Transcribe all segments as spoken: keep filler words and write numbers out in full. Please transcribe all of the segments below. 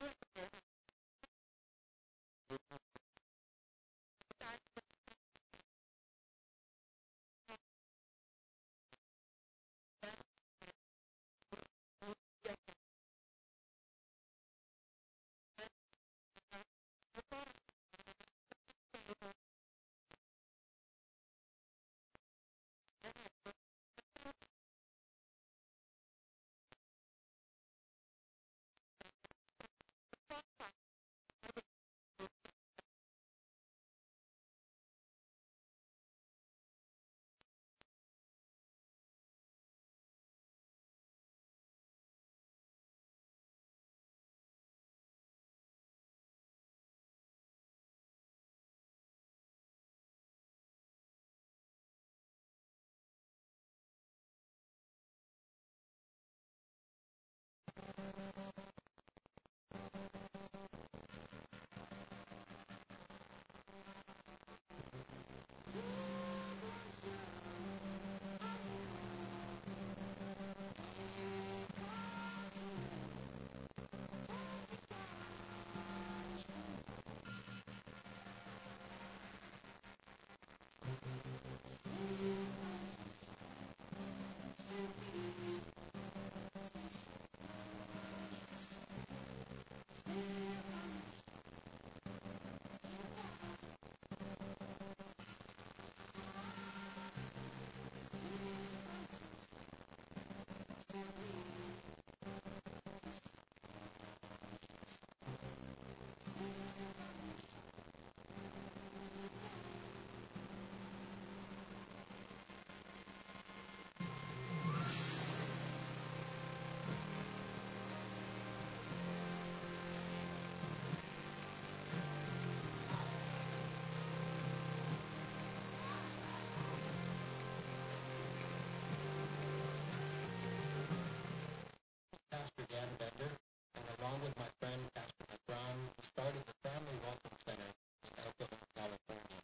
Pastor Dan Bender, and along with my friend Pastor Mike Brown, we started the Family Welcome Center in El Cajon, California.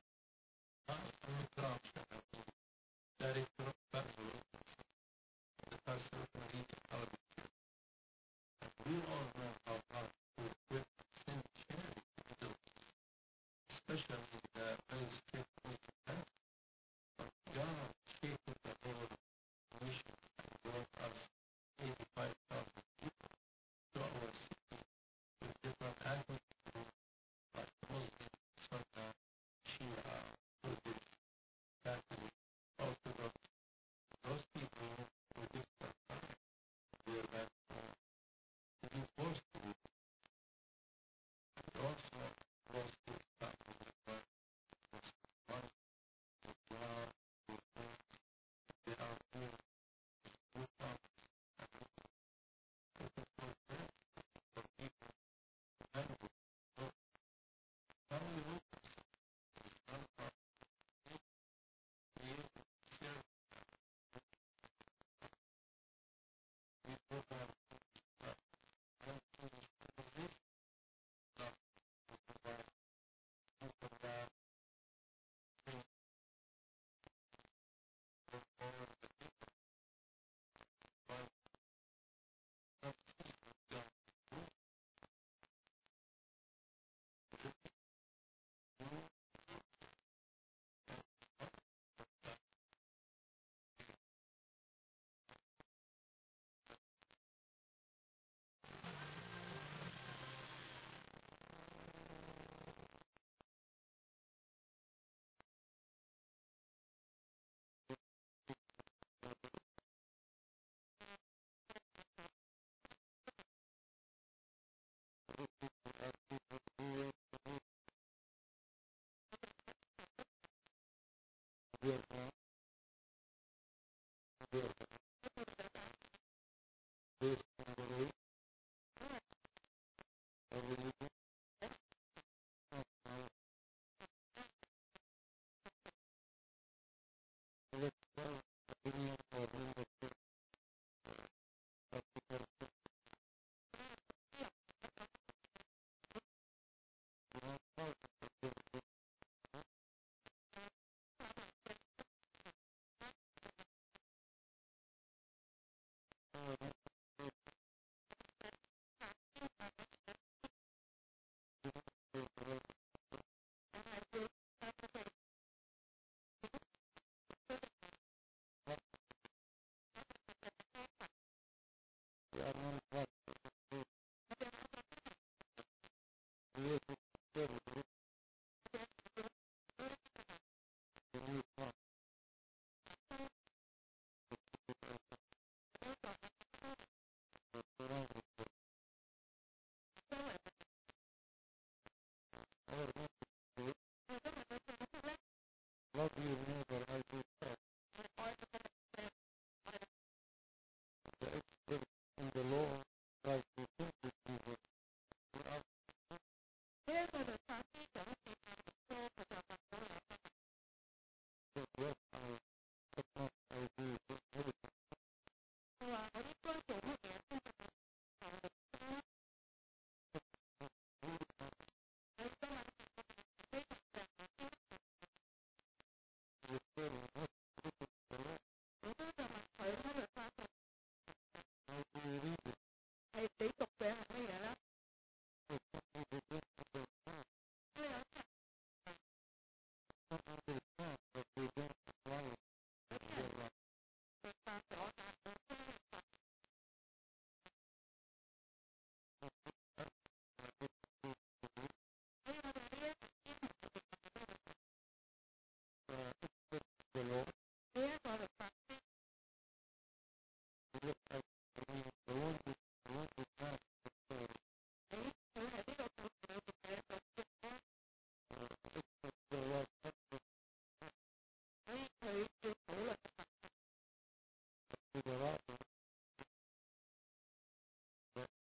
We all know how hard to equip send charity to especially the very strict Muslim parents. But God shaped the whole nation and brought us eighty-five thousand people to our city with different ethnic groups like Muslim, Sunni, Shia, Kurdish, Catholic, Orthodox. Those people were different.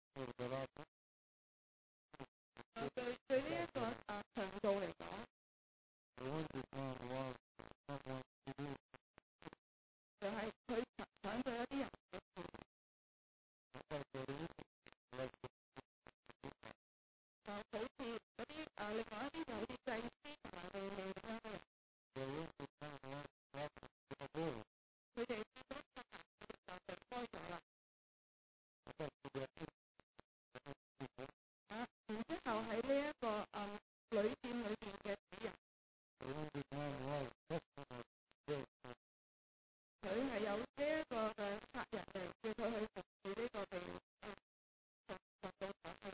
誒對對呢一個誒長度嚟講，就係佢搶咗一啲人嘅錢，就好似嗰啲誒另外一啲就好似祭司同埋利未咁樣嘅人，佢哋見到個壇就避開咗啦。啊，然之後喺呢一個誒旅店裏邊嘅主人，佢係有呢一個嘅客人嚟叫佢去服侍呢個被誒送送到上去，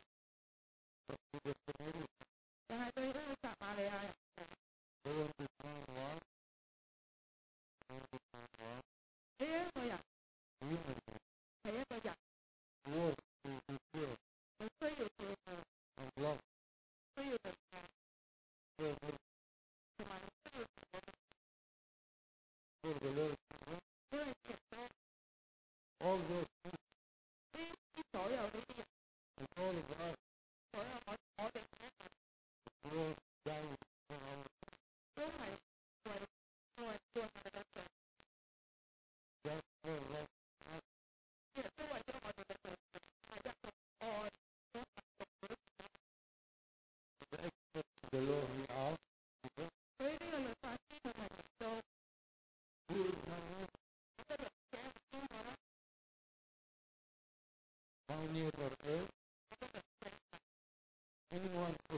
但係對呢個撒瑪利亞人，呢一個人係一個人，佢需要照顧，需要被愛，同埋需要我哋，因為其實呢啲所有呢啲人，所有我我哋每一個都係為為為我哋嘅罪，亦都為咗我哋嘅罪係一個愛所所以呢個律法師佢係嚟到一個人嘅邊個咧？一個人嘅任何種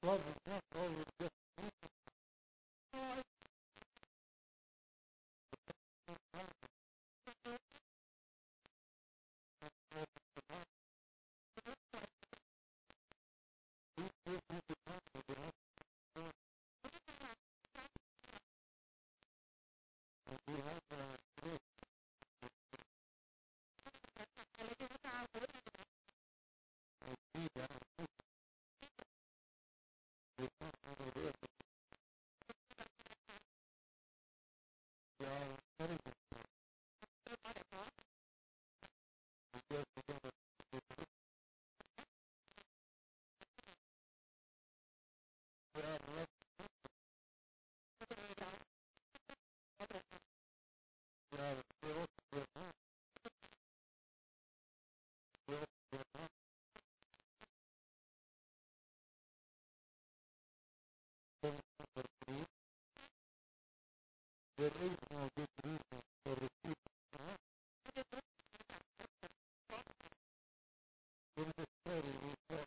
love is not always just there is no good reason for refusing. In the story we saw,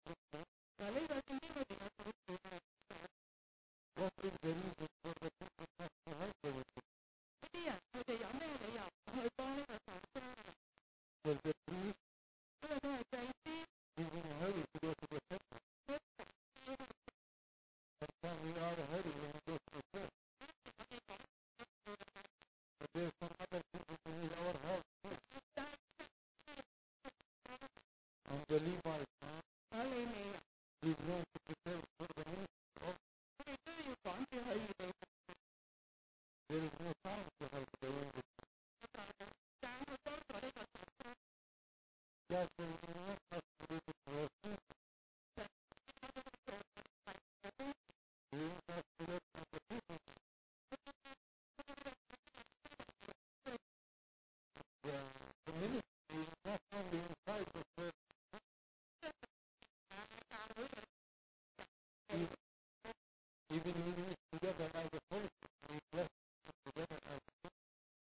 what is the reason for the people not to help the wicked? Was the priest is in a hurry to go to the temple? Sometimes we are in a hurry when we go to the church. But there are some other people who need our help too. And the Levites, he's going to prepare for the ministry. Oh, there is no time to help the wicked. God says we not have to do it for ourselves. We don't have to let other people. The, the ministry is not only inside the church, even, even we meet together as a person, we bless together as a person.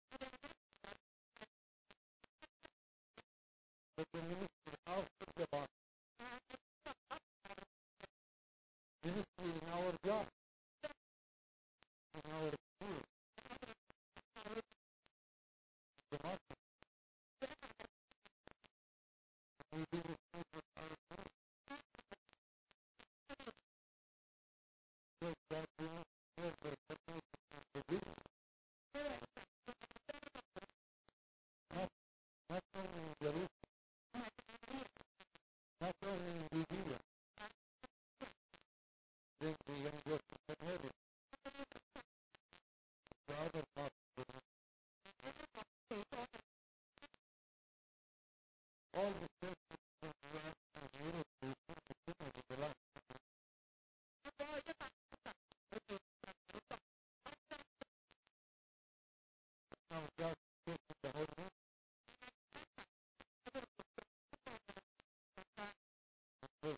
But the ministry outside the box, ministry is our job, in our school, the market. We do this with our school. So that we must serve the purpose of the vision, not, not only in Jerusalem, not only in Judea, then we can go to Samaria, the other parts of the world. All the churches from France and Europe will come to Finland in the last time. Now God spoke in the Holy Ghost. It was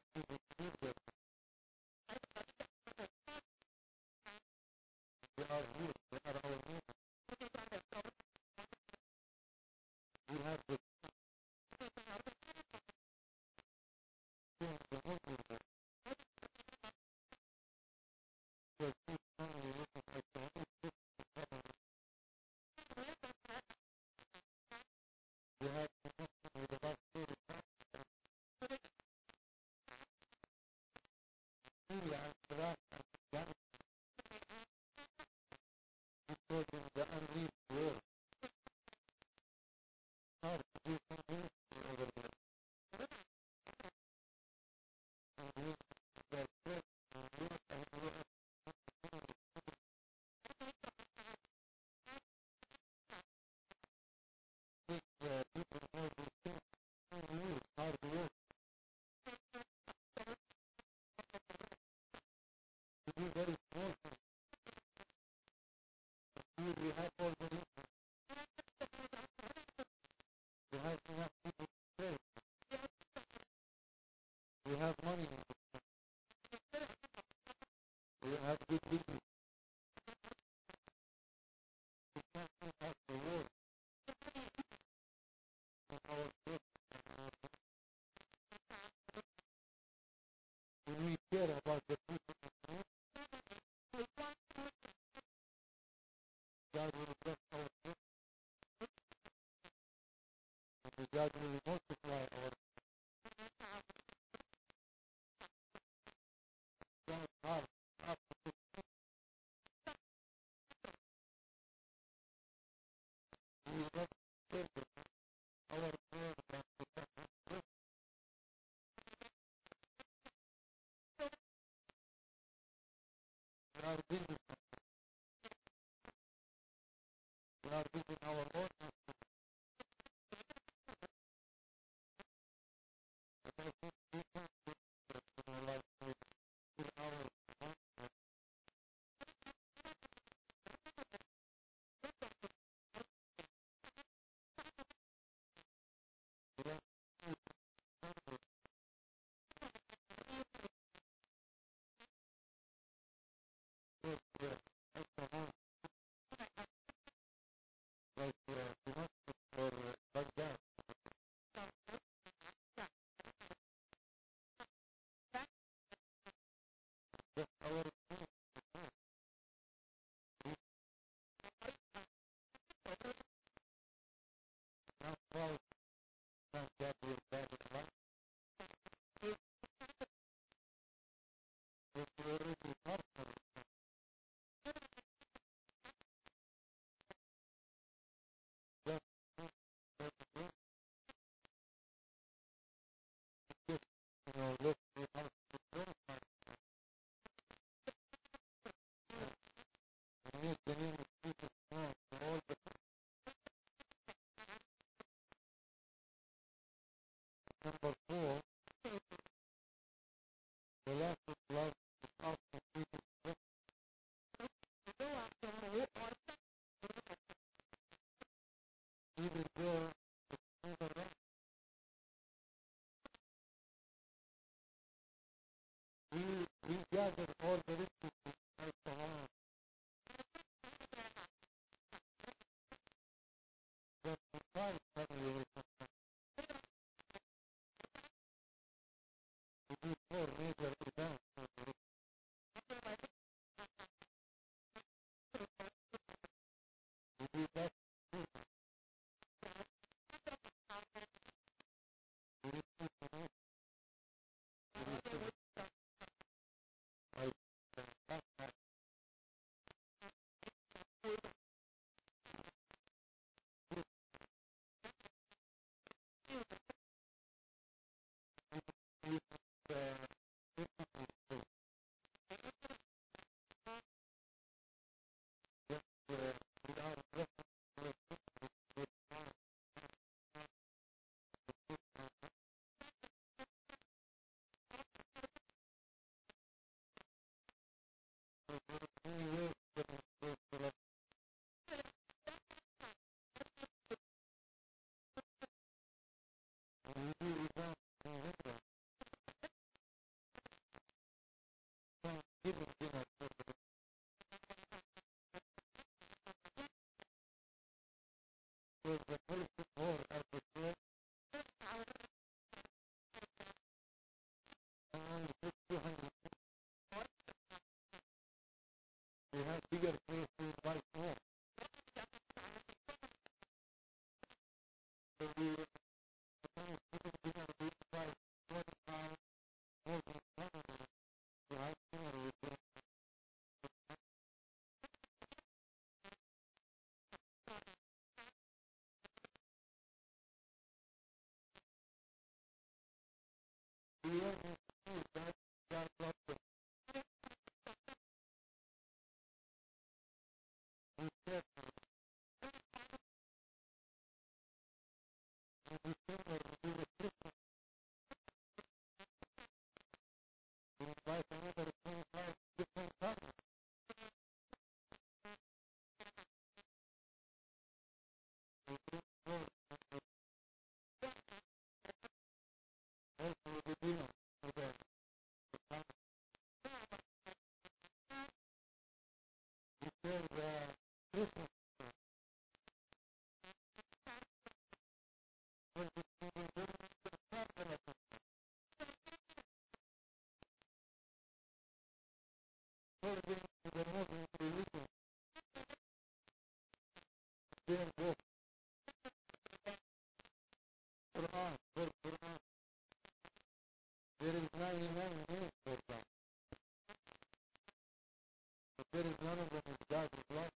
are busy. We are busy in our own. But I think we can do that in our life with in our own. We don't need to do it with uh, alcohol, like uh, domestic or uh, like that. That's our thing. We not proud of that we're bad at life. But we already partner that thing that we do. Just, you know, look, we have to glorify and make the name of Jesus known to all the number four, the lack of love is often treated as even though it's never wrong. We, we gather all the resources alcohol that we try family with to do four major events for the rich. We do that too. We receive the news. We receive like uh, that, that group, we uh, differently say that uh, we are blessed with with God for the many ways demonstrate the love. When we do events in Linda, Thanksgiving dinner for the rich, where the fellowship hall at the church and only fit two hundred people. We have bigger place to invite more. So we Thanksgiving dinner we invite twenty-five more than family to have dinner with them. We always see that God loves them. We said in December we do a Christmas, we invite another twenty-five different families. We bring food also the dinner for the, the family. We serve uh, Christmas when we when we bring the family according to the Muslim religion. There go Quran, for Quran. There is ninety-nine names for God, but there is none of them is God is love.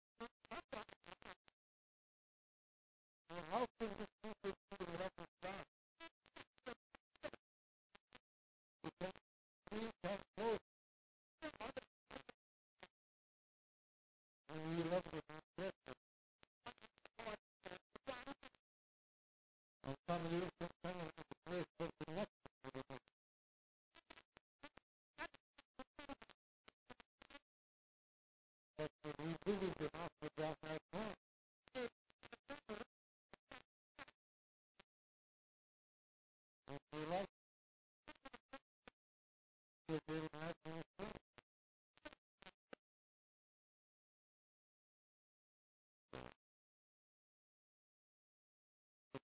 So how can these people see the love of God? Because we come close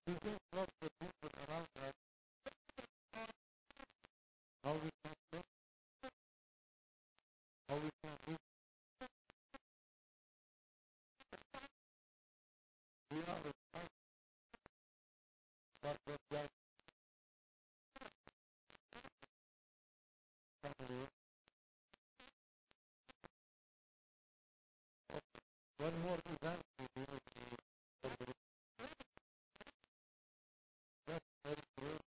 We just love the people around us. How we can live, how we can live. We are responsible for what God can do. One more event we do is the that's very great.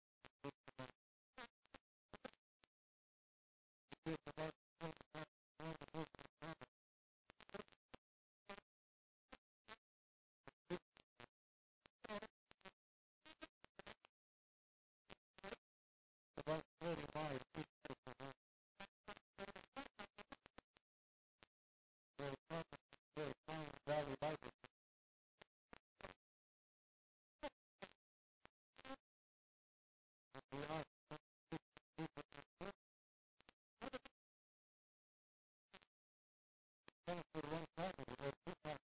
It is about about forty miles east of the road. Very common, very fine valley Bible. We are come for one family or two families.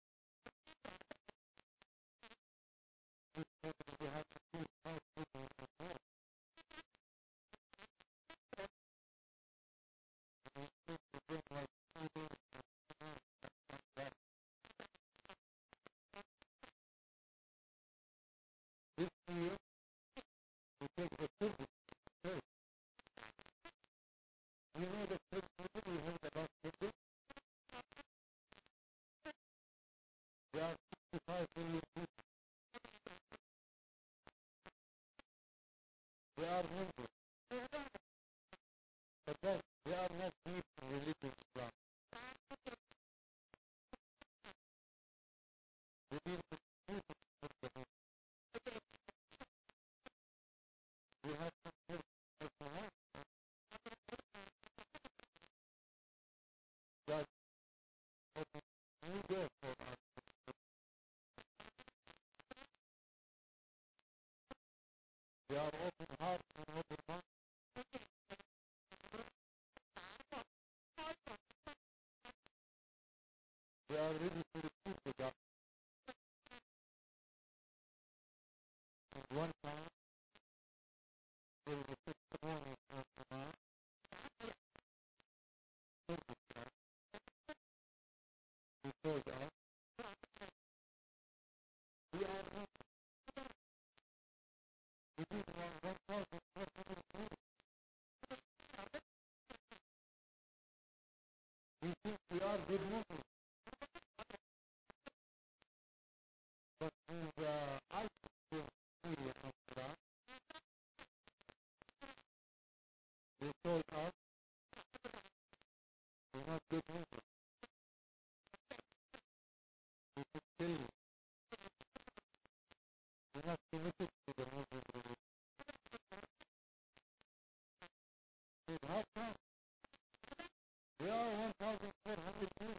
Each family we have to choose five people in the world. And we choose to bring like three days like that. This year we take the pilgrim church. You know the first people we heard about pilgrim? There are sixty-five million people. They are members. But then they are not deep in religious Islam. We need to choose to put them in. We have to choose to put them in. God opened new doors for us. They are open heart and open mind. They are ready to receive the gospel. And one time, there was a testimony of the man, service man, who told us, we are rich. We did around one thousand four hundred years. We think we are good Muslims. But in the ISIS in Syria and Iraq, they told us, we're not good Muslims. We should kill you. We're not committed to the Muslim religion. I said, how come? We are one thousand four hundred years.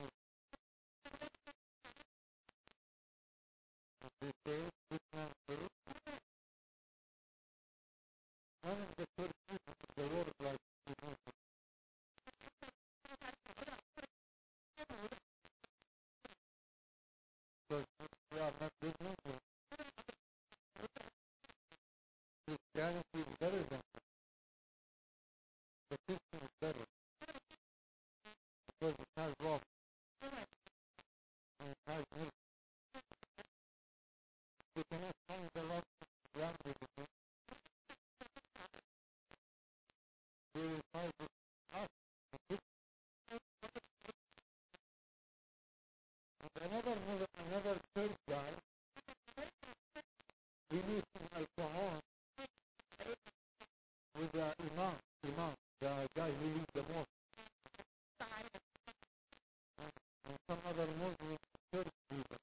And they say, this man says, none of the third people of the world like the Muslims. Because we are not good Muslims. Christianity is better than them. The Christian is better because it has love and it has milk. We cannot find the love of Islam with it. They will find it us. the Christian. And another, another, another third guy, we need some alcohol with the imam, imam, the guy who leads the mosque. And some other Muslim church people.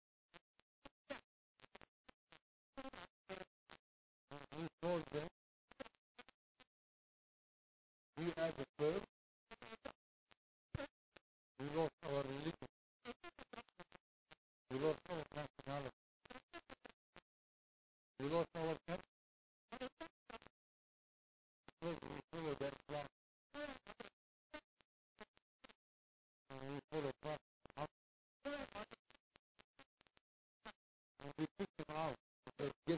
And we told them, we as a church, we lost our religion. We lost our nationality. We lost our country because we follow the Islam. And we follow Prophet Muhammad. And we kicked them out. Because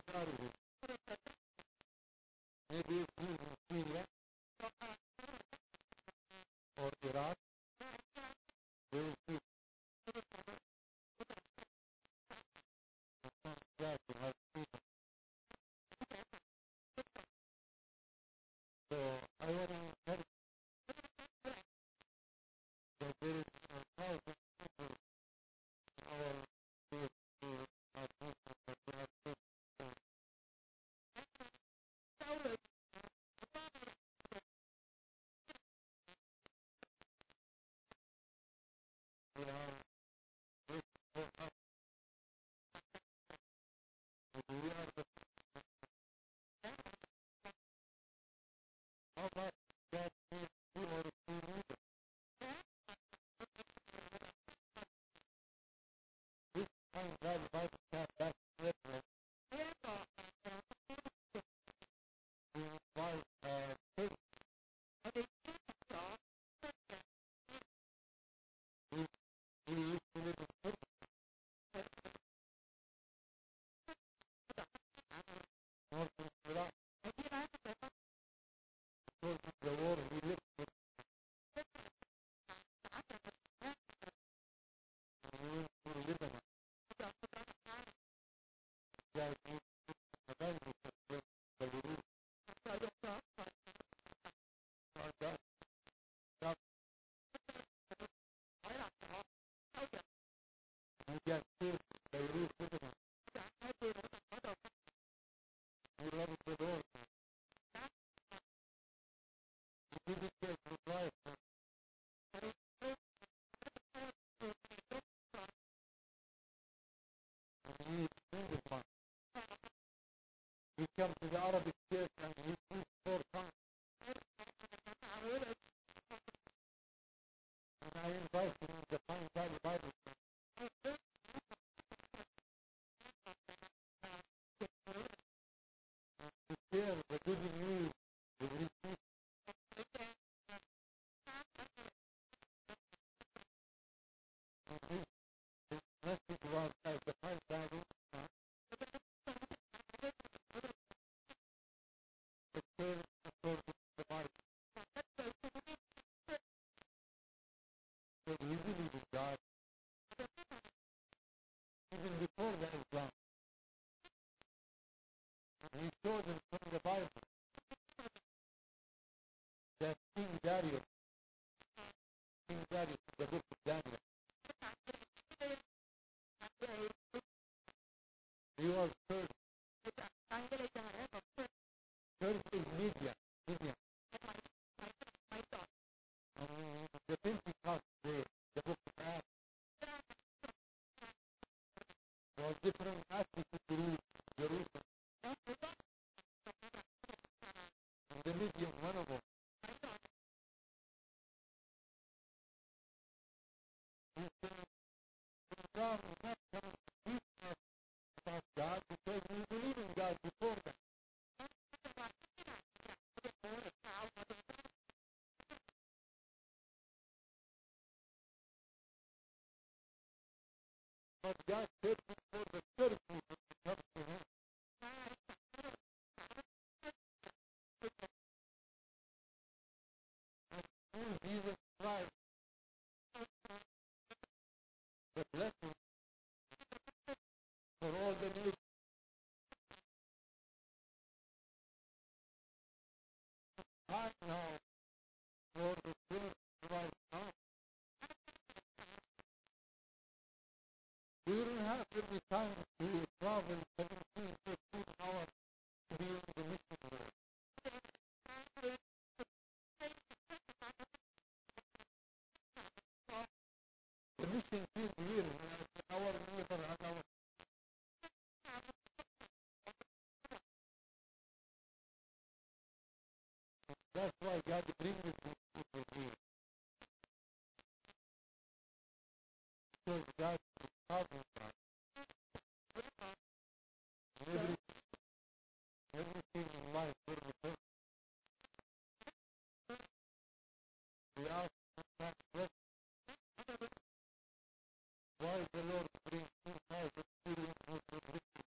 So I want to encourage that there is a thousand people in our field who are thinking that they are good. They are waiting for us. But we are the how much God needs two or three leaders. This time God Bible camp back in April, we invite uh, faith. We, we used to live in faith. North in Iraq. Because of the war, we lived with we went to Lebanon. Yeah, we went to Beirut, Beirut. God, God, God, we got killed in Beirut, Lebanon. We love the Lord. We didn't take his life. And we extended one. We come to the Arabic church and we preach four times. And I invite him in the Pine Valley Bible to share the good news with his people. And his, his message was like the Pine Valley, uh, the church according to the Bible. So he believed in God even before the Islam. And he showed him from the Bible that King Darius, King Darius, the book of Daniel, he was cursed. Cursed is Lydia, Lydia. And the Pentecost day, the book of Acts, was different attitudes to Jerusalem. And the Lydian, one of them, he said, God is not coming to teach us about God because we believe in God before that. But God said for the church people to come to him. And through Jesus Christ, the blessing for all the nations. Right now, for the church right now, we don't have every time to travel seventeen, fifteen hours to be on the mission road. The mission field here is an hour later, an hour. That's why God brings these people here. Because God is sovereign God. And every, everything in life, for the church, we ask that bless why the Lord brings two thousand Syrians with the victory.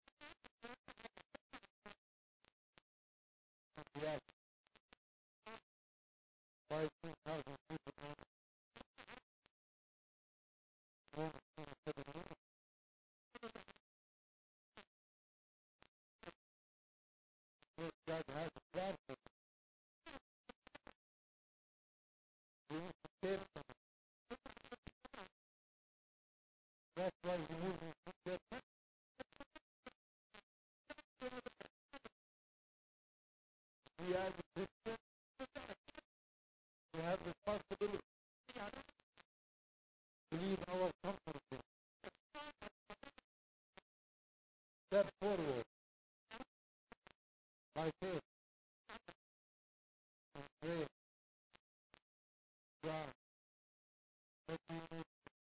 And we ask why two thousand people don't want to see seven minutes. Because God has a plan for them. We as a Christian, we have responsibility to lead our company, step forward by faith and pray, God, that we may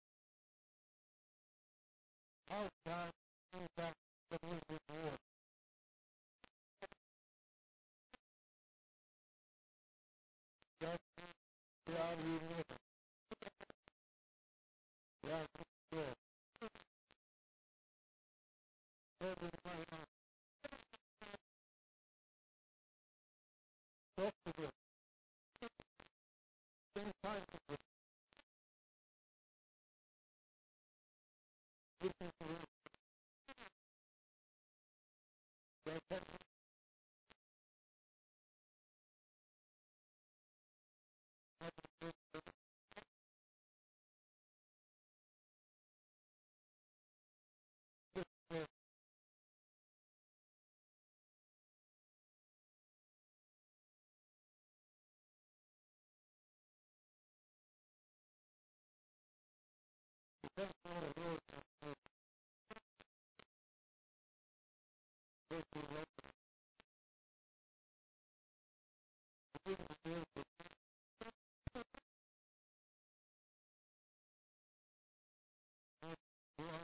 outside impact the movement world. That we are united. We are secure. Serving my hand. Talk to them. Spend time with them. Listen to them. They can have a good way. Depends on the Lord and faith. Faith will let you begin to build the faith. You are,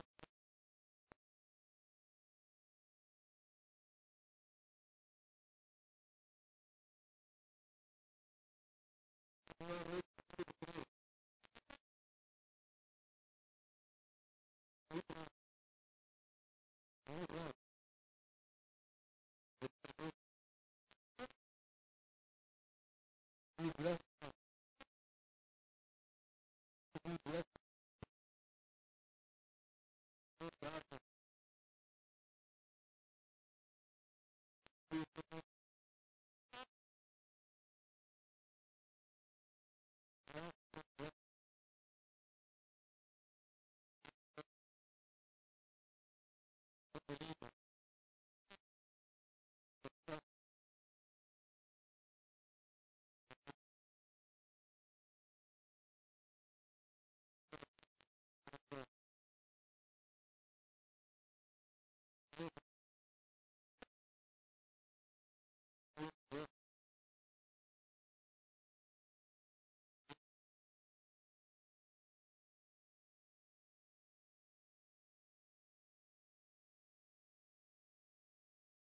you are ready to pray. We can, we want the faith. We bless